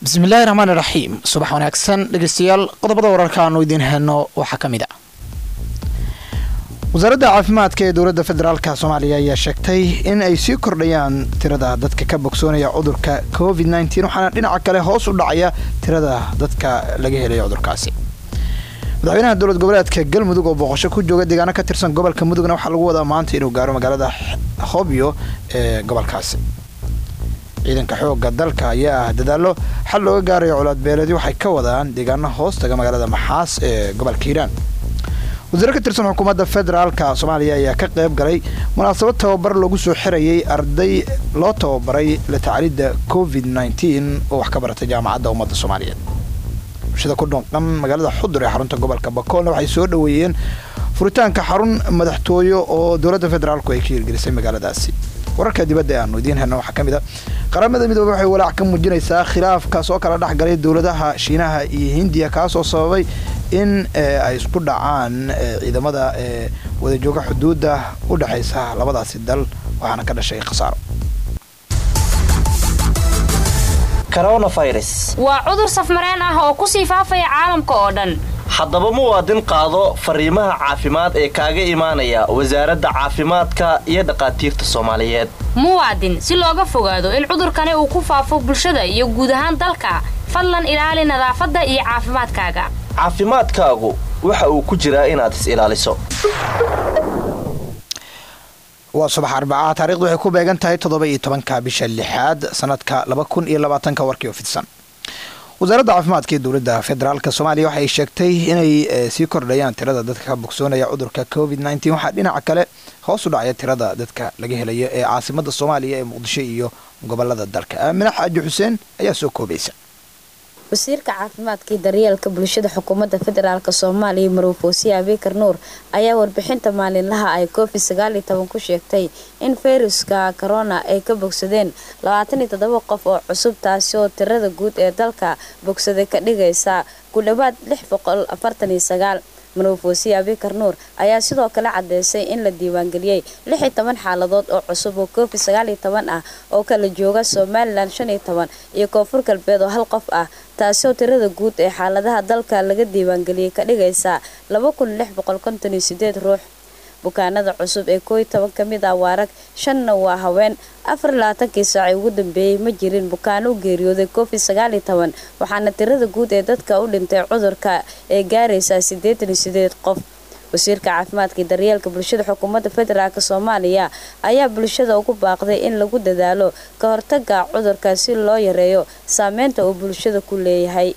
بسم الله الرحمن الرحيم صباح وناكسن dhageystayaal qodobada wararka aanu idin hayno waxa kamid ah wasaaradda caafimaadka ee dowladda federaalka Soomaaliya ayaa sheegtay in ay sii kordhayaan tirada dadka ka bogsoonaya cudurka COVID-19 waxaana dhinaca kale hoos u dhacaya tirada dadka laga helay cudurkaasi madaxweynaha dowlad goboleedka Galmudug oo booqasho ku jooga deegaano ka tirsan gobolka Mudugna waxa lagu wadaa maanta inuu gaaro magaalada Hobyo ee gobolkaasi ciidanka xoogga dalka ayaa dadaalo xal looga gaaray colaad beeleedii waxay ka wadaan deegaano hoostaga magaalada Maxaas ee gobolka Hiiraan wasiirka ka tirsan xukuumadda federaalka Soomaaliya ayaa ka qayb galay munaasabad tababar lagu soo xirayay arday loo tababaray la tacaalida COVID-19 oo wax ka baratay jaamacadda ummadda Soomaaliyeed bulshada ku dhaqan magaalada Xudur ee xarunta gobolka Bakool waxay soo dhaweeyeen furitaanka xarun madaxtooyo oo dowladda federaalku ay ka hirgelisay magaaladaasi wararka dibadda aanu idin hayno waxa kamid ah qaramada midoobay waxay walaac ka muujinaysaa khilaafkaas oo kala dhaxgalay dowladaha Shiinaha iyo Hindiya kaas oo sababay in ay isku dhacaan ciidamada wada jooga xuduudda u dhaxaysa labadaas dal waxaana ka dhashay khasaaro coronavirus waa cudur safmareen ah oo ku sii faafaya caalamka oo dhan haddaba muwaadin qaado fariimaha caafimaad ee kaaga imaanaya wasaaradda caafimaadka iyo dhaqaatiirta Soomaaliyeed muwaadin si looga fogaado in cudurkani uu ku faafo bulshada iyo guud ahaan dalka fadlan ilaali nadaafadda iyo caafimaadkaaga caafimaadkaagu waxa uu ku jiraa inaad is ilaaliso waa subax Arbacada taariikhdu waxay ku beegan tahay 17 bisha 6 sanadka 2020 warkii fidsan wasaaradda caafimaadka ee dowladda federaalka Soomaaliya waxay sheegtay inay sii kordhayaan tirada dadka ka bogsoonaya cudurka COVID-19 waxa dhinaca kale hoos u dhacaya tirada dadka laga helayo ee caasimadda Soomaaliya ee Muqdisho iyo gobolada dalka Aamin Xaaji Xuseen ayaa soo koobaysa wasiirka caafimaadka iyo daryeelka bulshada xukuumadda federaalka Soomaaliya Marwuufoosi Abikar Nuur ayaa warbixinta maalinlaha ay COVID-19 ku sheegtay in fayraska corona ay ka bogsadeen 27 qof oo cusub taasi oo tirada guud ee dalka bogsaday ka dhigaysa ku dhawaad 649 Marwuufoosi Abikar Nuur ayaa sidoo kale cadeysay in la diiwaan galiyay 16 xaaladood oo cusub oo COVID-19 ah oo kala jooga Soomaaliland 15 iyo Koonfur Galbeed oo hal qof ah taasi oo tirada guud ee xaaladaha dalka laga diiwaan galiyay ka dhigaysa 2658 ruux bukaanada cusub ee 11 kamid ah waarag 5 waa haween 24 saac ugu dambeeyay ma jirin bukaano geeriyooday COVID-19 waxaana tirada guud ee dadka u dhintay cudurka ee gaaraysa 88 qof wasiirka caafimaadka iyo daryeelka bulshada xukuumadda federaalka Soomaaliya ayaa bulshada ugu baaqday in lagu dadaalo ka hortagga cudurka si loo yareeyo saameynta uu bulshada ku leeyahay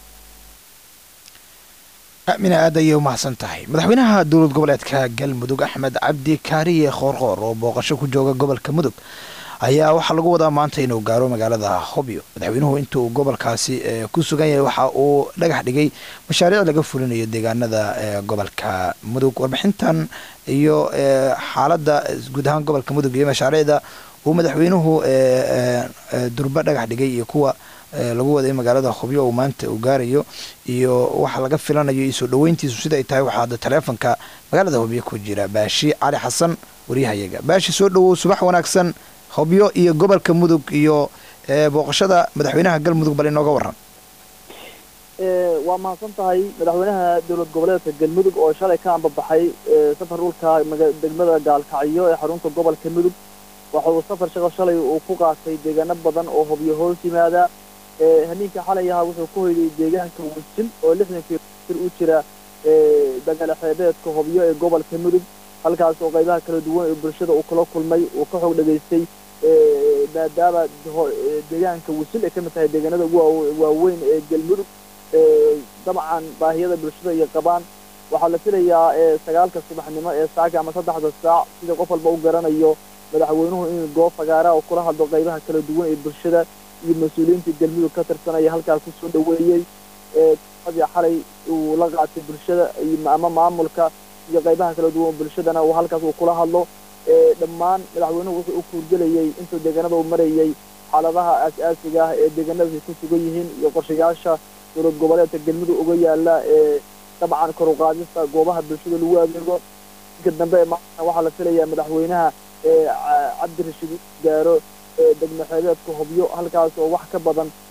Aamina aad ayay u mahadsantahay madaxweynaha dowlad goboleedka Galmudug Axmed Cabdi Kaariye Qoorqoor oo booqasho ku jooga gobolka Mudug ayaa waxa lagu wadaa maanta inuu gaaro magaalada Hobyo madaxweynuhu intuu gobolkaasi ku sugan yahay waxa uu dhagax dhigay mashaariic laga fulinayo deegaanada gobolka Mudug warbixintan iyo xaaladda guud ahaan gobolka Mudug iyo mashaariicda uu madaxweynuhu durba dhagax dhigay iyo kuwa lagu waday magaalada Hobyo oo maanta uu gaarayo iyo waxa laga filanayo isoo dhaweyntiisu sida ay tahay waxa telefoonka magaalada Hobyo ku jira Baashi Cali Xasan wariyahayaga Baashi soo dhawow subax wanaagsan Hobyo iyo gobolka Mudug iyo booqashada madaxweynaha Galmudug bal inooga waran waa mahadsantahay madaxweynaha dowlad goboleedka Galmudug oo shalay ka ambabaxay safar dhulka degmada Gaalkacyo ee xarunta gobolka Mudug waxa uu safar shaqo shalay uu ku qaatay deegaano badan oo Hobyo hoos yimaada habeenka xalay ah wuxuu ku hoyday deegaanka Wajin oo 60 kiiloomitir u jira dagaal xeebeedka Hobyo ee gobolka Mudug halkaas oo qaybaha kala duwan ee bulshada uu kala kulmay uu ka xog dhageystay maadaama deegaanka Wajin ay ka mid tahay deegaanada waaweyn ee Galmudug dabcan baahiyada bulshada iyo qabaan waxa la filayaa 9 subaxnimo ee saaca ama 3 saac sida qof walba u garanayo madaxweynuhu in goob fagaara oo kula hadlo qaybaha kala duwan ee bulshada iyo mas'uuliyiinta Galmudug ka tirsanaya halkaas ku soo dhaweeyay xalay uu la qaatay bulshada ama maamulka iyo qaybaha kala duwan bulshadana uu halkaas uu kula hadlo dhammaan madaxweynuhu wuxuu ku guuleeyay intuu deegaanada uu marayay xaaladaha asaasiga ah ee deegaanada ku sugan yihiin iyo qorshayaasha dowlad goboleedka Galmudug uga yaala dabcan kor u qaadista goobaha bulshada lagu adeego ka dambe waxa la filayaa madaxweynaha Cabdi Rashid gaaro degmo xeebeedka Hobyo halkaas oo wax ka badan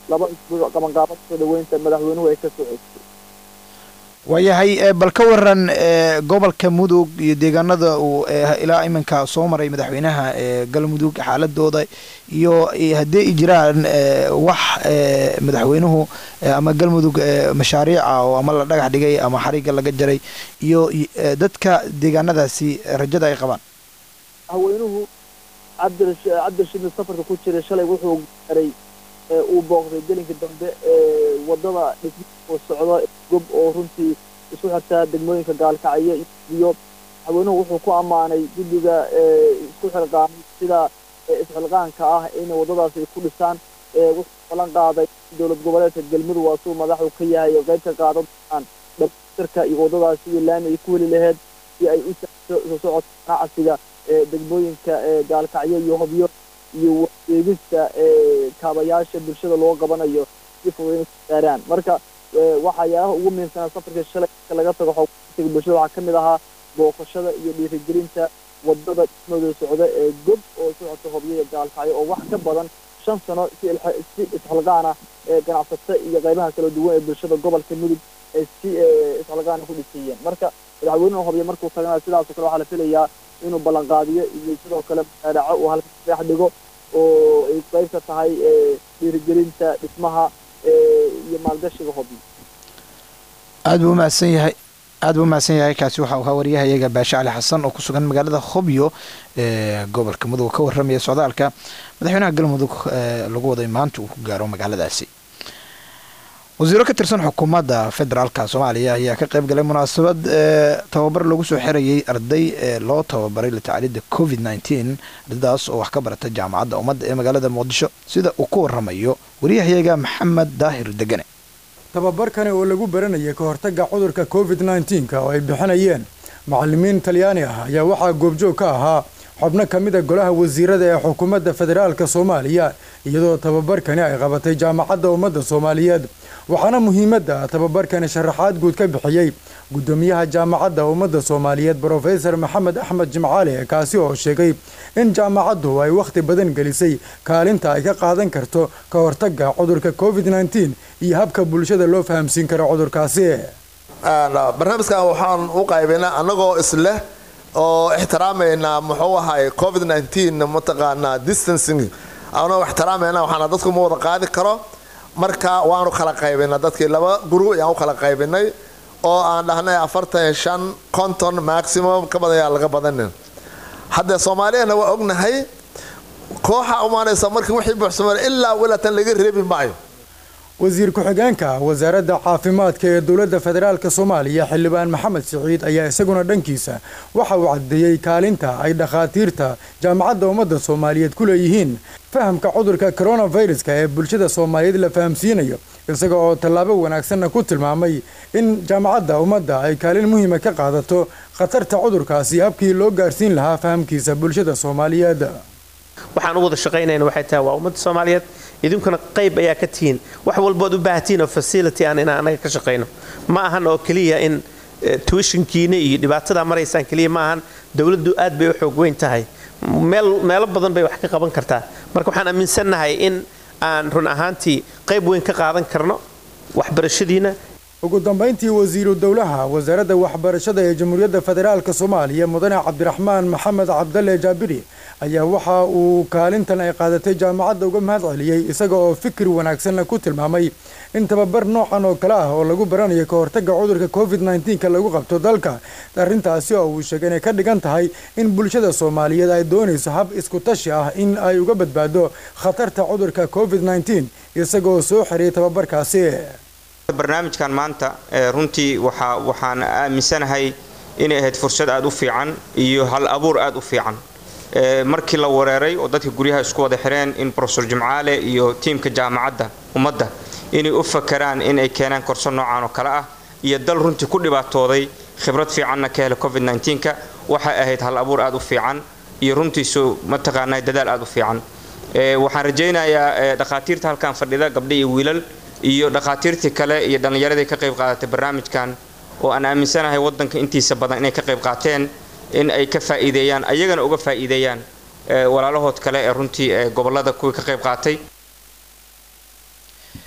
laba isbuuc qabanqaabada soo dhaweynta madaxweynuhu ay ka socotay. waayahay bal ka waran gobolka mudug iyo deegaanada uu ilaa iminka soo maray madaxweynaha galmudug xaaladooda iyo haddii ay jiraan wax madaxweynuhu ama galmudug mashaariica oo ama la dhagax dhigay ama xariga laga jaray iyo dadka deegaanadaasi rajada ay qabaan. madaxweynuhu cabdirashiid safarka ku jiray shalay wuxuu garay uu booqday gelinka dambe wadada dhismo socdo gob oo runtii isu xirta degmooyinka gaalkacyo iyo madaxweynuhu wuxuu ku ammaanay guddiga isku xilqaamay sida isxilqaanka ah in wadadaas ay ku dhisaan wuxuu balan qaaday dowlad goboleedka galmudug waa suu madaxu ka yahay oo qayb ka qaadan doonaan dhamaystirka iyo wadadaas iyo laami ay ku heli lahayd si ay u soo socodka ganacsiga degmooyinka gaalkacyo iyo hobyo iyo wareegista kaabayaasha bulshada loo qabanayo si fudud gaaraan. marka waxyaalaha ugu muhiimsan safarka shalay laga tago xogta bulshada waxaa kamid ahaa booqashada iyo dhiirigelinta wadada dhismada socda gob oo socota hobyo gaalkacyo oo wax ka badan 5 sano si isxilqaan ah ganacsatada iyo qaybaha kala duwan ee bulshada gobolka mudug si isxilqaan ku dhisayeen. marka madaxweynuhu hobyo markuu tagana sidaas oo kale waxaa la filayaa inuu ballan qaadiyo iyo sidoo kale dhaco uu halka dhex dhigo oo ay qayb ka tahay dhiirigelinta dhismaha iyo maalgashiga hobyo. aad buu mahadsan yahay kaasi waxa uu wariyaha iyaga Baasha Ali Xasan oo ku sugan magaalada Hobyo gobolka Mudug ka warramaya socdaalka madaxweynaha galmudug lagu waday maanta uu ku gaaro magaaladaasi. wasiiro ka tirsan xukuumadda federaalka Soomaaliya ayaa ka qayb galay munaasabad tababar lagu soo xirayay arday loo tababaray la tacaalida COVID-19 ardaydaas oo wax ka barata jaamacadda ummadda ee magaalada Muqdisho sida uu ku warramayo wariyaha Maxamed Daahir Degane. tababarkani oo lagu baranayay ka hortagga cudurka COVID-19 oo ay bixinayeen macallimiin Talyaani ah ayaa waxaa goobjoog ka ahaa xubno kamid ah golaha wasiirada ee xukuumadda federaalka Soomaaliya iyadoo tababarkani ay qabatay jaamacadda ummadda Soomaaliyeed. waxaana muhiimadda tababarkani sharaxaad guud ka bixiyay gudoomiyaha jaamacadda ummadda Soomaaliyeed Professor Maxamed Axmed Jimcaale kaasi oo sheegay in jaamacaddu ay waqti badan gelisay kaalinta ay ka qaadan karto ka hortagga cudurka COVID-19 iyo habka bulshada loo fahamsiin karo cudurkaasi. barnaamijkan waxaan u qaybaynaa anagoo isla oo ixtiraamayna muxuu ahay COVID-19 mataqaanaa distancing anoo ixtiraamayna waxaan dadku ma wada qaadi karo. marka waanu kala qaybinay dadkii laba group ayaan u kala qaybinay oo aan dhahnay 45 konton maximum ka badan ayaa laga badanin. hadda Soomaaliyeena waa ognahay kooxa umaanaysa markii wixii buuxsamay ilaa walatan laga reebi maayo. wasiir ku-xigeenka wasaaradda caafimaadka ee dowladda federaalka Soomaaliya xildhibaan Maxamed Siciid ayaa isaguna dhankiisa waxa uu cadeeyay kaalinta ay dhakhaatiirta jaamacadda ummadda Soomaaliyeed ku leeyihiin fahamka cudurka coronavirus ee bulshada Soomaaliyeed la fahamsiinayo isaga oo tallaabo wanaagsan ku tilmaamay in jaamacadda ummadda ay kaalin muhiim ah ka qaadato khatarta cudurkaasi habkii loo gaarsiin lahaa fahamkiisa bulshada Soomaaliyeed. waxaan u wada shaqeynayna waxay tahay waa ummadda Soomaaliyeed idinkuna qayb ayaa ka tihiin wax walba u baahatiin oo facility aan anaga ka shaqeyno ma ahan oo kaliya in tuitionkiina iyo dhibaatada maraysaan kaliya ma ahan dawladdu aad bay u xoog weyn tahay meel badan bay wax ka qaban kartaa. marka waxaan aaminsanahay in aan run ahaantii qayb weyn ka qaadan karno waxbarashadiina. ugu dambeyntii wasiiru dawlaha wasaaradda waxbarashada ee Jamhuuriyadda Federaalka Soomaaliya Mudane Cabdiraxmaan Maxamed Cabdalle Jaabiri ayaa waxa uu kaalintan ay qaadatay jaamacadda uga mahad celiyay isaga oo fikir wanaagsan ku tilmaamay in tababar noocan oo kale ah oo lagu baranayo ka hortagga cudurka COVID-19 lagu qabto dalka. arrintaasi oo uu sheegay inay ka dhigan tahay in bulshada Soomaaliyeed ay doonayso hab isku tashi ah in ay uga badbaado khatarta cudurka COVID-19 isaga oo soo xiriyay tababarkaasi. barnaamijkan maanta runtii waxaan aaminsanahay inay ahayd fursad aad u fiican iyo hal abuur aad u fiican. markii la wareeray oo dadka guryaha isku wada xireen in Professor Jimcaale iyo tiimka jaamacadda ummadda inay u fakaraan in ay keenaan korso noocan oo kale ah iyo dal runtii ku dhibaatooday khibrad fiicanna ka helay COVID-19 waxa ahayd hal abuur aad u fiican iyo runtii soo mataqaanay dadaal aad u fiican. waxaan rajaynayaa dhakhaatiirta halkan fadhida gabdho iyo wiilal iyo dhakhaatiirtii kale iyo dhalinyaradii ka qayb qaadatay barnaamijkan oo aan aaminsanahay wadanka intiisa badan inay ka qayb qaateen in ay ka faa'iideeyaan ayagana uga faa'iideeyaan walaalahood kale ee runtii gobolada kuwa ka qayb qaatay.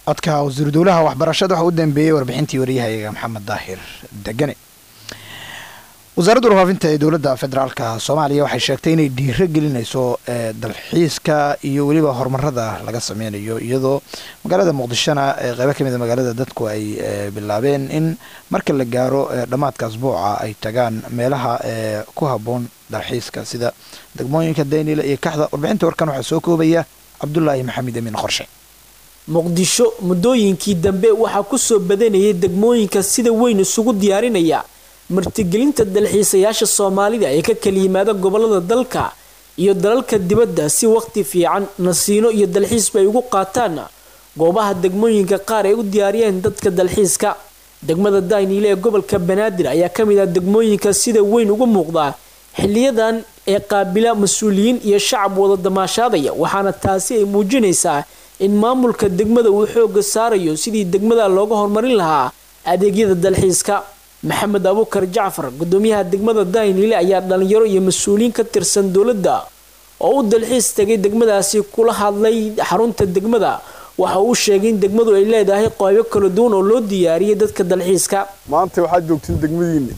codka wasiiru dowlaha waxbarashada waxa u dambeeyay warbixintii wariyahayaga maxamed daahir degane. wasaaradda warfaafinta ee dowladda federaalka Soomaaliya waxay sheegtay inay dhiiro gelinayso dalxiiska iyo waliba horumarada laga sameynayo iyadoo magaalada Muqdishona qayb ka mid ah magaalada dadku ay bilaabeen in marka la gaaro dhamaadka asbuuca ay tagaan meelaha ku haboon dalxiiska sida degmooyinka Daynile iyo Kaxda. warbixinta warkan waxa soo koobaya Cabdullaahi Maxamed Amin Qorshe. Muqdisho muddooyinkii dambe waxa ku soo badanayay degmooyinka sida weyn isugu diyaarinaya martigelinta dalxiisayaasha Soomaalida ee ka kala yimaada gobolada dalka iyo dalalka dibadda si waqti fiican nasiino iyo dalxiis bay ugu qaataan goobaha degmooyinka qaar ay u diyaariyeen dadka dalxiiska. degmada Daynile ee gobolka Banaadir ayaa ka mid ah degmooyinka sida weyn ugu muuqda xilliyadan ee qaabila mas'uuliyiin iyo shacab wada damaashaadaya, waxaana taasi ay muujinaysaa in maamulka degmada uu xoog saarayo sidii degmada looga horumarin lahaa adeegyada dalxiiska. maxamed abukar jacfar gudoomiyaha degmada Daynile ayaa dhalinyaro iyo mas'uuliyiin ka tirsan dowladda oo u dalxiis tagay degmadaasi kula hadlay xarunta degmada. waxa uu sheegay in degmadu ay leedahay qaybo kala duwan oo loo diyaariyay dadka dalxiiska. maanta waxaad joogtiin degmadiina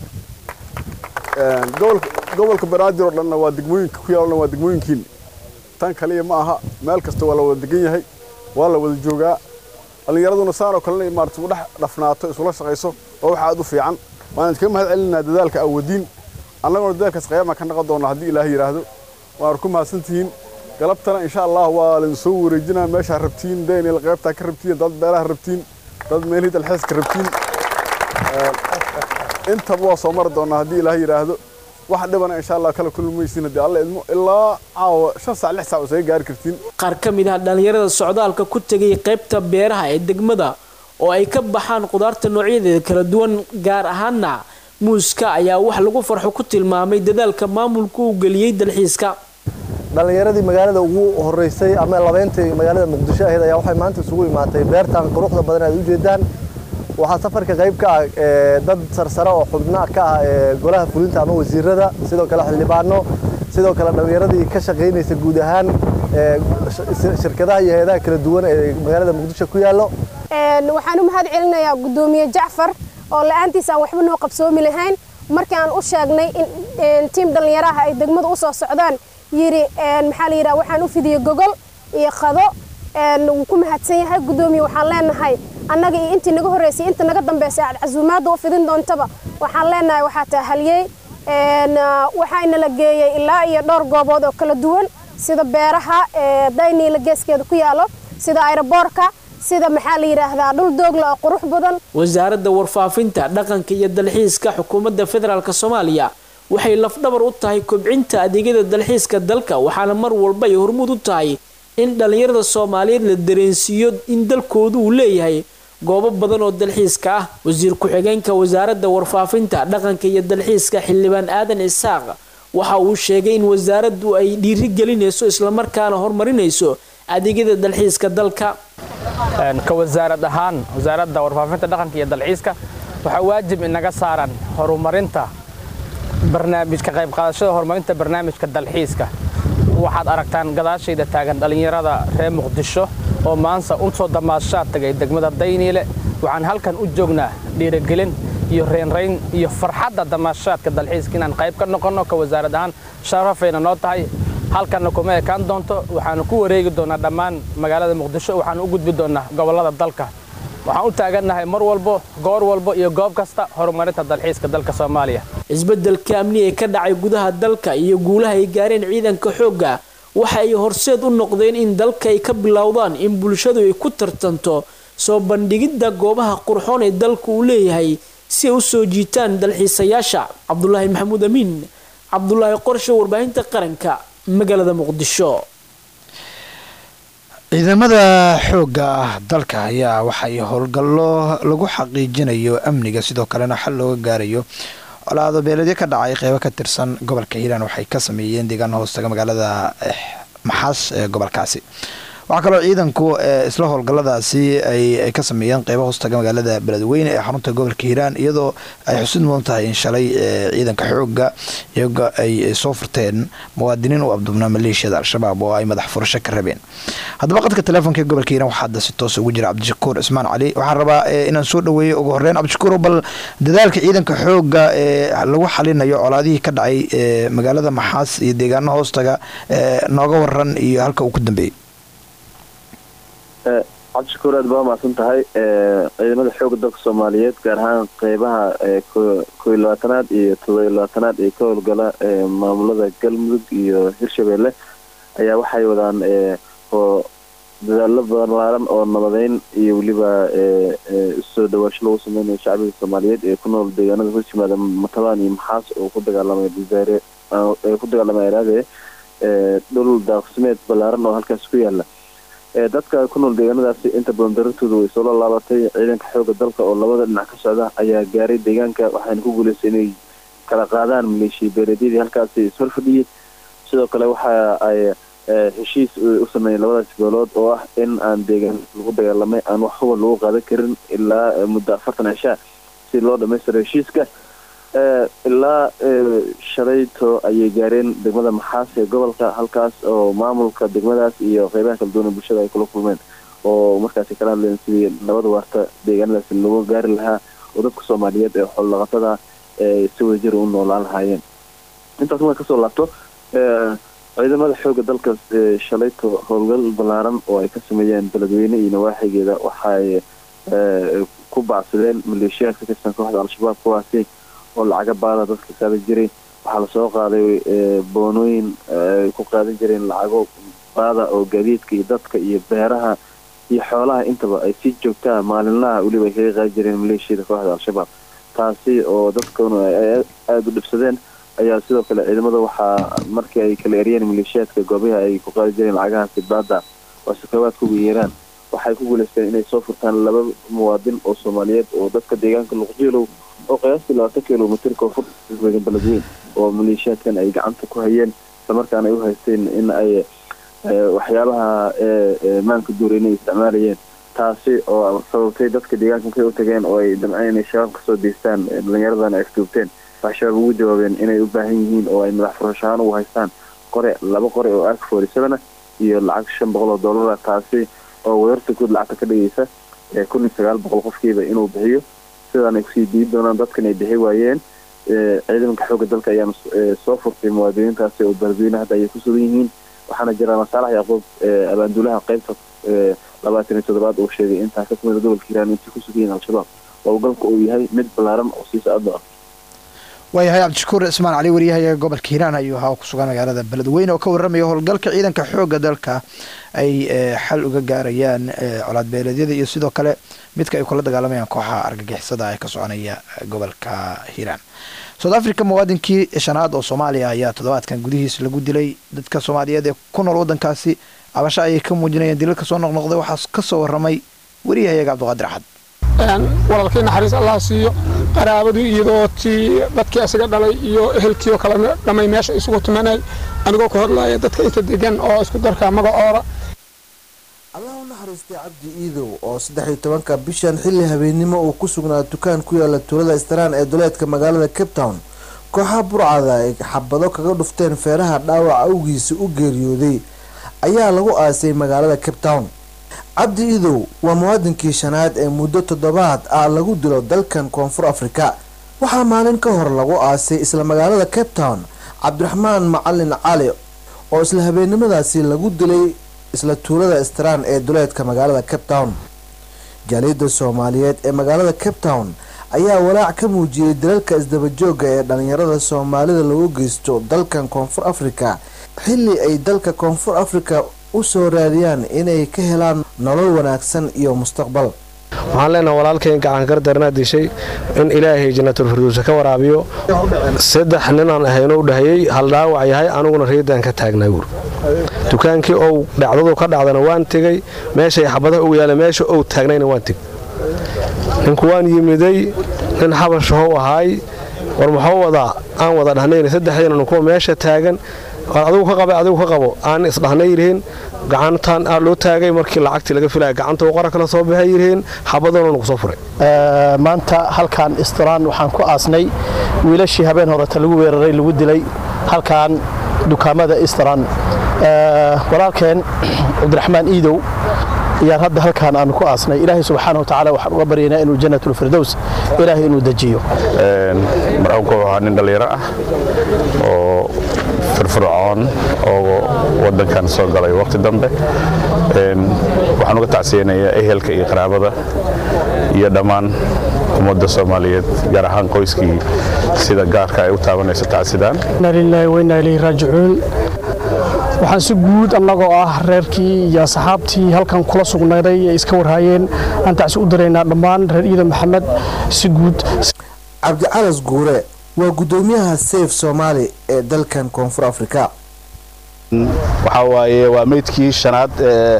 gobolka Banaadir oo dhan waa degmooyinka ku yaalna waa degmooyinkiin tan kaliya ma aha, meel kasta waa la wada degan yahay, waa la wada joogaa. dhalinyaraduna saaro kale in maartu dhex dhafnaato isula shaqayso oo waxa aad u fiican. waan iska mahad celinaa dadaalka awoodiin, annagoo dadaalkaas qiyaama ka noqon doona haddii Ilaahay yiraahdo. waan ku mahadsantihiin. galabtana insha Allah waa la soo wareejinaa meesha rabtiin, Daynile qaybta ka rabtiin, dad beeraha rabtiin, dad meelihii dalxiis ka rabtiin. inta waa soo mar doona haddii Ilaahay yiraahdo. wax dhibana insha Allah kala kulmaysiin haddii Alla idmo ilaa caawa 5 saac 6 saac soo gaari kartiin. qaar ka mid ah dhalinyarada socdaalka ku tagay qaybta beeraha ee degmada oo ay ka baxaan qudaarta noocyadeeda kala duwan gaar ahaanna muuska ayaa wax lagu farxo ku tilmaamay dadaalka maamulku u galiyay dalxiiska. dhalinyaradii magaalada ugu horeysay ama labeentay magaalada Muqdisho ahayd ayaa waxay maanta isugu imaatay beertan quruxda badan ay u jeedaan. waxaa safarka qayb ka ah dad sarsare oo xubnaha ka ah golaha fulinta ama wasiirada, sidoo kale xildhibaano, sidoo kale dhalinyaradii ka shaqeynaysa guud ahaan shirkadaha iyo hay'adaha kala duwan ee magaalada Muqdisho ku yaalo. waxaan u mahad celinayaa gudoomiye Jacfar oo la'aantiisa aan waxba noo qabsoomi lahayn. markii aan u sheegnay in team dhalinyaraha ay degmada u soo socdaan yiri maxaa la yiraahdaa waxaan u fidiyay gogol iyo qado. wuu ku mahadsan yahay gudoomiye. waxaan leenahay annaga iyo intii naga horeysay inta naga dambeysay aad casuumaad u fidin doontaba waxaan leenahay waxa tahaliyay waxayna la geeyay ilaa iyo dhowr goobood oo kala duwan sida beeraha Daynile geeskeeda ku yaalo, sida aeroboorka, sida maxaa la yiraahdaa dhul doogla oo qurux badan. wasaaradda warfaafinta dhaqanka iyo dalxiiska xukuumadda federaalka Soomaaliya waxay lafdhabar u tahay kobcinta adeegyada dalxiiska dalka, waxaana mar walba ay hormuud u tahay in dhalinyarada Soomaaliyeed la dareensiiyo in dalkoodu uu leeyahay goobo badan oo dalxiiska ah. wasiir ku-xigeenka wasaaradda warfaafinta dhaqanka iyo dalxiiska xildhibaan Aadan Isaaq waxa uu sheegay in wasaaraddu ay dhiiri gelinayso isla markaana horumarinayso adeegyada dalxiiska dalka. ka wasaarad ahaan wasaaradda warfaafinta dhaqanka iyo dalxiiska waxa waajib inaga saaran horumarinta barnaamijka qayb qaadashada horumarinta barnaamijka dalxiiska. waxaad aragtaan gadaashayda taagan dhalinyarada reer Muqdisho oo maanta u soo damaashaad tagay degmada Daynile. waxaan halkan u joognaa dhiirigelin iyo reenrayn iyo farxadda damaashaadka dalxiiska inaan qayb ka noqono. ka wasaarad ahaan sharafayna noo tahay. halkan kuma ekaan doonto, waxaan ku wareegi doonaa dhammaan magaalada Muqdisho, waxaan u gudbi doonaa gobolada dalka. waxaan u taaganahay mar walba goor walba iyo goob kasta horumarinta dalxiiska dalka Soomaaliya. isbedelka amni ee ka dhacay gudaha dalka iyo guulaha ay gaareen ciidanka xoogga waxa ay horseed u noqdeen in dalka ay ka bilowdaan in bulshadu ay ku tartanto soo bandhigidda goobaha qurxoon ee dalku uu leeyahay si ay u soo jiitaan dalxiisayaasha. Cabdullaahi Maxamed Amin, Cabdullaahi Qorshe, warbaahinta qaranka, magaalada Muqdisho. ciidamada xoogga dalka ayaa waxay howlgallo lagu xaqiijinayo amniga sidoo kalena xal looga gaarayo colaado beeladyo ka dhacay qaybo ka tirsan gobolka Hiiraan waxay ka sameeyeen deegaan hoostaga magaalada Maxaas ee gobolkaasi. waxaa kaloo ciidanku isla howlgalladaasi ay ka sameeyeen qeybo hoostaga magaalada beledweyne ee xarunta gobolka hiiraan iyadoo ay xusid mudan tahay in shalay ciidanka xooga iyaga ay soo furteen muwaadiniin u abdubnaa maleeshiyada al-shabaab oo ay madax furasho ka rabeen. haddaba qadka teleefonka ee gobolka hiiraan waxaa hadda si toos ugu jira cabdishakuur cismaan cali. waxaan rabaa inaan soo dhaweeyo ugu horeyn cabdishakuur, bal dadaalka ciidanka xooga ee lagu xalinayo colaadihii ka dhacay magaalada maxaas iyo deegaano hoostaga nooga waran iyo halka uu ku dambeeyey. cabdishakuur aad baa mahadsan tahay. ciidamada xooga dalka soomaaliyeed gaar ahaan qeybaha 21aad iyo 22aad ee ka howlgala maamulada galmudug iyo hirshabeelle ayaa waxay wadaan dadaalo balaaran oo nabadeyn iyo weliba soo dhawaasho lagu sameynayo shacbiga soomaaliyeed ee ku nool deegaanada hoos yimaada Matabaan iyo Maxaas oo ku dagaalamay iraade dhul daaqsimeed balaaran oo halkaas ku yaala. dadka ku nool deegaanadaasi inta badan dartoodu way soo laabatay. ciidanka xooga dalka oo labada dhinac ka socda ayaa gaaray deegaanka waxayna ku guuleysteen inay kala qaadaan maleeshiya beeleedyadii halkaasi is horfadhiyay. sidoo kale waxa ay heshiis u sameeyeen labadaas beelood oo ah in aan deegaan lagu dagaalamay aan wax huba lagu qaadan karin ilaa muddo 40 cisho si loo dhameystiro heshiiska. ilaa shalayto ayay gaareen degmada Maxaas ee gobolka halkaas oo maamulka degmadaas iyo qeybaha kala duwan bulshada ay kula kulmeen oo markaas kala hadleen sidii nabad waarta deegaanadaas lagu gaari lahaa oo dadka Soomaaliyeed ee xoolo dhaqatada si wadajir u noolaan lahaayeen. intaas marka soo laabto ciidamada xooga dalka shalayto howlgal balaaran oo ay ka sameeyeen beledweyne iyo nawaaxigeeda waxay ku baacsadeen maleeshiyaadka ka tirsan kooxda al-shabaab kuwaasi oo lacaga baada dadka qaadan jiray. waxaa la soo qaaday boonooyin ku qaadan jireen lacago baada oo gaadiidka iyo dadka iyo beeraha iyo xoolaha intaba ay si joogtaa maalinlaha weliba ay kaga qaadi jireen maleeshiyada kooxda al-shabaab. taasi oo dadkuna aad u dhibsadeen ayaa sidoo kale ciidamada waxaa markii ay kala eriyeen maleeshiyaadka goobaha ay ku qaadi jireen lacagahaasi baada oo sakawaad ku yeeraan waxay ku guuleysteen inay soo furtaan 2 muwaadin oo Soomaaliyeed oo dadka deegaanka Luqjiilow oo qiyaastii 20 kiiloomitir koonfur deegaanka Beledweyne oo maleeshiyaadkan ay gacanta ku hayeen markaan ay u haysteen in ay waxyaabaha maanka duureynay isticmaalayeen. taasi oo sababtay dadka deegaanka u tageen oo ay damceen inay shabaab ka soo deystaan dhalinyaradan ay istuubteen. waxay ugu jawaabeen inay u baahan yihiin oo ay madax furashaan u haystaan 2 qore oo AK-47 iyo lacag $500 taasi oo wadarta guud lacagta ka dhigaysa 1900 qofkiiba inuu bixiyo. sidaan ay kusii diidi doonaan dadkan ay bixi waayeen. ciidanka xooga dalka ayaa soo furtay muwaadiniintaasi oo beledweyne hadda ay ku sugan yihiin. waxaana jira Masaalax Yaqoob abaanduulaha qaybta 27aad oo sheegay inta ka timid gobolka Hiiraan intii ku sugan yihiin al-shabaab oo gobolka uu yahay mid balaaran oo sii socda. waayahay cabdishakuur cismaan cali wariyaha gobolka hiiraan ayuu ahaa ku sugan magaalada beledweyne oo ka warramaya howlgalka ciidanka xooga dalka ay xal uga gaarayaan colaad beeleedyada iyo sidoo kale midka ay kula dagaalamayaan kooxaha argagixisada ee ka soconaya gobolka hiiraan. South Africa muwaadinkii shanaad oo Soomaaliya ayaa toddobaadkan gudihiisa lagu dilay. dadka Soomaaliyeed ee ku nool wadankaasi abasha ay ka muujinayeen dilalka soo noqnoqday waxaa ka soo warramay wariyaha Cabdiqaadir Axad. walaalkii naxariis Allah siiyo qaraabadii iyadoo tii dadkii asaga dhalay iyo ehelkii oo kala dhamay meesha isugu tumanay anigoo ku hadlaya dadka inta degan oo isku darka magacoora. Allah u naxariistay Cabdi Iidow oo 13 bishan xilli habeenimo uu ku sugnaa dukaan ku yaala tuulada Istaraan ee duleedka magaalada Cape Town. kooxaha burcada ay xabado kaga dhufteen feeraha dhaawac awgiisa u geeriyooday ayaa lagu aasay magaalada Cape Town. Cabdi Iidow waa muwaadinkii shanaad ee muddo 7 ah lagu dilo dalkan Koonfur Afrika. waxaa maalin ka hor lagu aasay isla magaalada Cape Town Cabdiraxmaan Macalin Cali oo isla habeenimadaasi lagu dilay isla tuulada Istaraan ee duleedka magaalada Cape Town. jaaliyada Soomaaliyeed ee magaalada Cape Town ayaa walaac ka muujiyay dilalka isdaba jooga ee dhalinyarada Soomaalida lagu geysto dalkan Koonfur Afrika xilli ay dalka Koonfur Afrika u soo raadiyaan inay ka helaan nolol wanaagsan iyo mustaqbal. waxaan leenahay walaalkeen gacan gardarna dishay in Ilaahay jannatul firdaws ka waraabiyo. 3 nin aan ahayn oo dhahayay hal dhaawac yahay aniguna reedan ka taagnaa guur. dukaankii oo dhacdadu ka dhacdana waan tagay meesha xabadaha ugu yaala meesha oo taagnayna waan tagay. ninku waan yimiday in xabash oo ahay war maxaa wada aan wada dhahnay 3 nin ku meesha taagan adigu ka qaba adigu ka qabo aan isdhahnay yireen gacantan loo taagay markii lacagtii laga filay gacanta uu qara kala soo baxay yireen xabadana lagu soo furay maanta halkan istiraan waxaan ku aasnay wiilashii habeen hore lagu weeraray lagu dilay halkan dukaamada istiraan walaalkeen Cabdiraxmaan Iidow yaan hadda halkan aan ku aasnay ilaahay subxaanahu wa ta'ala waxaan uga baryaynaa inuu jannatul firdaws ilaahay inuu dajiyo marxuumku waa nin dhalinyaro ah oo firfircoon oo wadankan soo galay waqti dambe waxaan uga tacsiyeenayaa ehelka iyo qaraabada iyo dhammaan ummadda Soomaaliyeed gaar ahaan qoyskii sida gaarka ay u taabanayso tacsidaan inna lillahi wa inna ilayhi raaji'uun waxaan si guud annagoo ah reerkii iyo asxaabtii halkan kula sugnaaday ay iska warhaayeen aan tacsi u dareynaa dhammaan reer Iida Maxamed si guud Cabdi Calas Guure waa gudoomiyaha Safe Somali ee dalkan Koonfur Afrika waxa waaye waa meedkii shanaad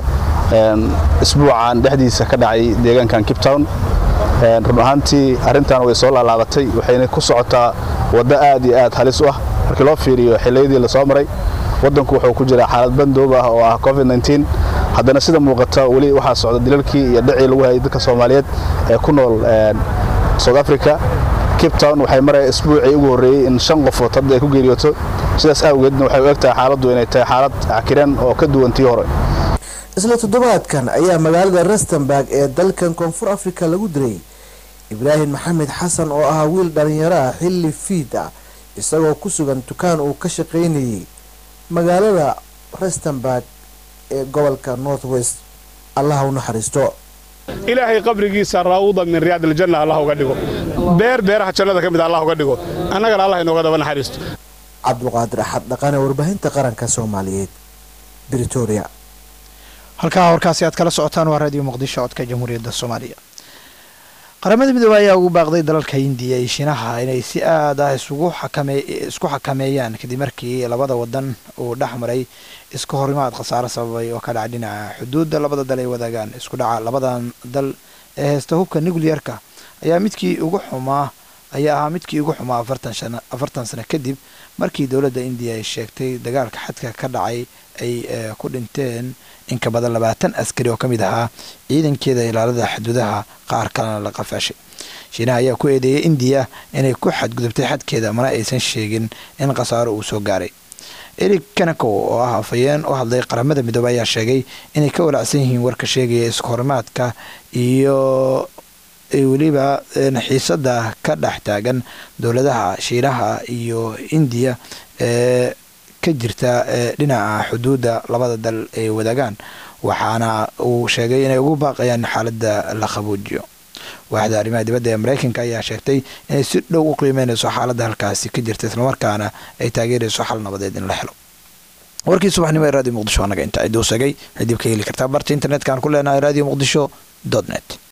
isbuucan dhexdiisa ka dhacay deegaankan Cape Town run ahaantii arrintan way soo laalaabatay waxayna ku socotaa wada aad iyo aad halis u ah markii loo fiiriyo xiliyadii la soo maray wadanku wuxuu ku jiraa xaalad bandoob ah oo ah COVID-19 haddana sida muuqata wali waxa socda dilalkii iyo dhacii lagu hayay dadka Soomaaliyeed ee ku nool South Africa Cape Town waxay maray isbuucii ugu horeeyay in 5 qof oo ay ku geeriyooto sidaas awgeedna waxay u egtahay xaaladdu inay tahay xaalad cakiran oo ka duwantii hore isla toddobaadkan ayaa magaalada Rustenburg ee dalkan Koonfur Afrika lagu diray Ibrahim Maxamed Xasan oo ah wiil dhalinyaro ah xilli fiid ah isagoo ku sugan dukaan uu ka shaqeynayay magaalada Rustenburg ee gobolka North West Allah u naxariisto ilaahay qabrigiisa raawda min riyaad aljanna Allah uga dhigo beeraha jannada kamid Allah uga dhigo annagana Allah inooga daba naxariisto Cabdulqaadir Axad dhaqane warbaahinta qaranka Soomaaliyeed Pretoria halka warkaasi aad kala socotaan waa radio Muqdisho codka Jamhuuriyadda Soomaaliya qaramada midoobay ayaa ugu baaqday dalalka Hindiya iyo Shiinaha inay si aad ah isku xakameeyaan kadib markii labada wadan uu dhaxmaray isku horimaad khasaare sababay oo ka dhacay dhinaca xuduudda labada dal ay wadaagaan isku dhaca labadan dal ee heesta hubka nuclear-ka ayaa midkii ugu xumaa 40 sano kadib markii dawladda Hindiya ay sheegtay dagaalka xadka ka dhacay ay ku dhinteen in ka badan 20 askari oo kamid ahaa ciidankeeda ilaalada xuduudaha qaar kalena la qafaashay Shiinaha ayaa ku eedeeyay Hindiya inay ku xadgudubtay xadkeeda mana aysan sheegin in khasaaro uu soo gaaray Eric Kaneko oo ah afayeen oo hadlay qaramada midoobay ayaa sheegay inay ka walacsan yihiin warka sheegaya isku horimaadka iyo waliba xiisada ka dhex taagan dawladaha Shiinaha iyo Hindiya ka jirta dhinaca xuduudda labada dal ay wadaagaan waxaana uu sheegay inay ugu baaqayaan xaaladda la qaboojiyo waaxda arrimaha dibadda ee Mareykanka ayaa sheegtay inay si dhow u qiimeynayso xaaladda halkaasi ka jirta isla markaana ay taageerayso xal nabadeed in la helo warkii subaxnimo ee radio Muqdisho anaga inta ay doosagay hadib ka heli kartaa barta internetka aan ku leenahay radiomuqdisho.net